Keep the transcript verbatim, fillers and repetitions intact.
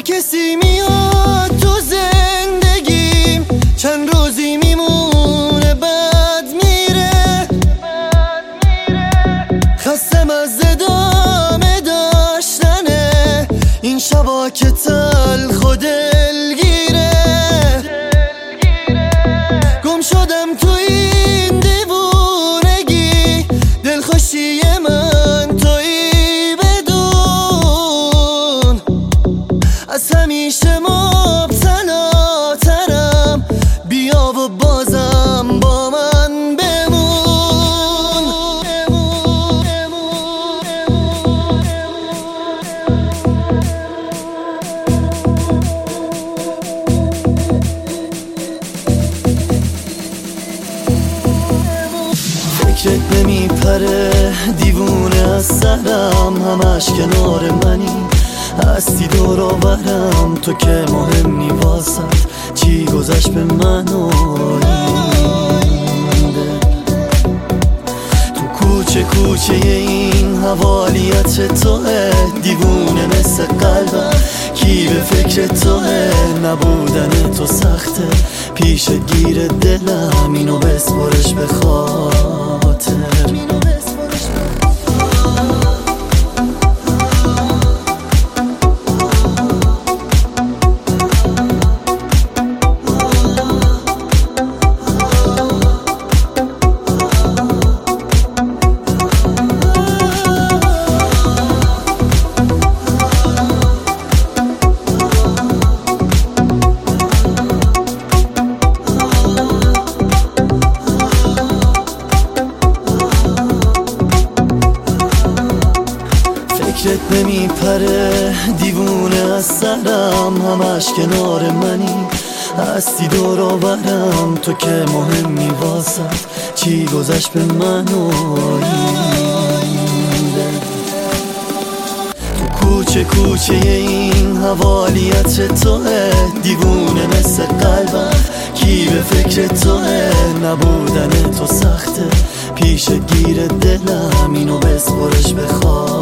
کسی میاد تو زندگیم چند روزی میمونه بعد میره، خستم از ادامه داشتنه این شبا که تلخ و دلگیره. گم شدم تو این دیوونگی، دلخوشی من تویی بدون، از همیشه مبتلا ترم، بیا و بازم با من بمون. فکرت نمیپره دیوونه از سرم، همش کنار منی هستی دور و برم، تو که مهمی واسط چی گذشت به من و این تو کوچه کوچه این حوالیت توه، دیوونه مثل قلبم کی به فکر توه، نبودن تو سخته پیش گیر دلم، اینو بسپرش به خاطر. فکرت نمیپره دیوونه از سرم، همش کنار منی هستی دور و برم، تو که مهمی واسط چی گذشت به من و این دل. تو کوچه کوچه این حوالیت توه، دیوونه مثل قلبم کی به فکر توه، نبودن تو سخته پیش گیر دلم، اینو بسپرش بخواه.